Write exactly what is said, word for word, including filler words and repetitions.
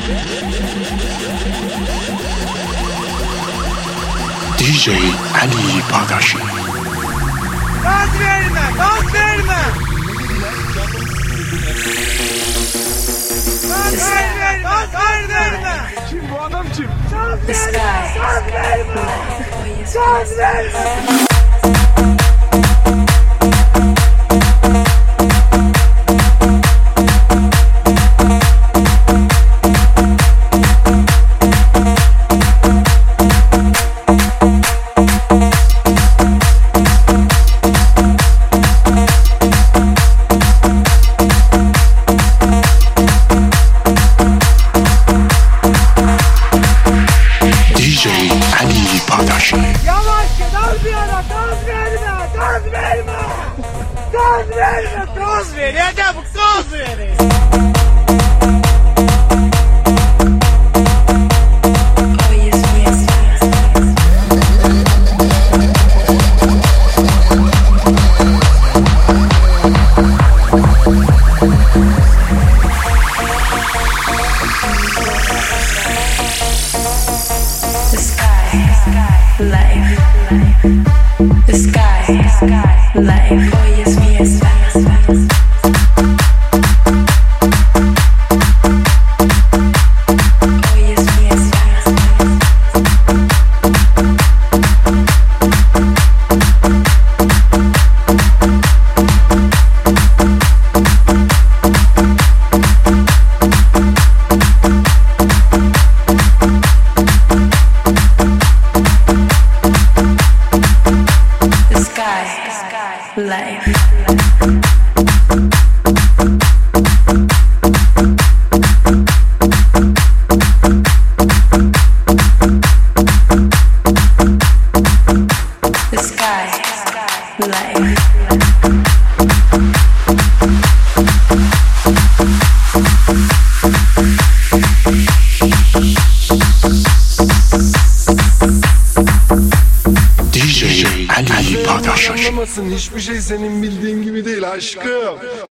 D J Ali Bağdaşı. Gaz verme, gaz verme. Gaz verme, gaz verme. Kim bu adam kim? Gaz verme, gaz verme. Gaz verme. Yavaş gaz bir ara, gaz verme, gaz verme. Gaz verme, gaz ver. Ya da bu gaz ver. Life, the sky, life, oh yes, me yes, fast. Life. The sky, life. D J Ali Bağdaşı. Anlamasın, hiçbir şey senin bildiğin gibi değil aşkım.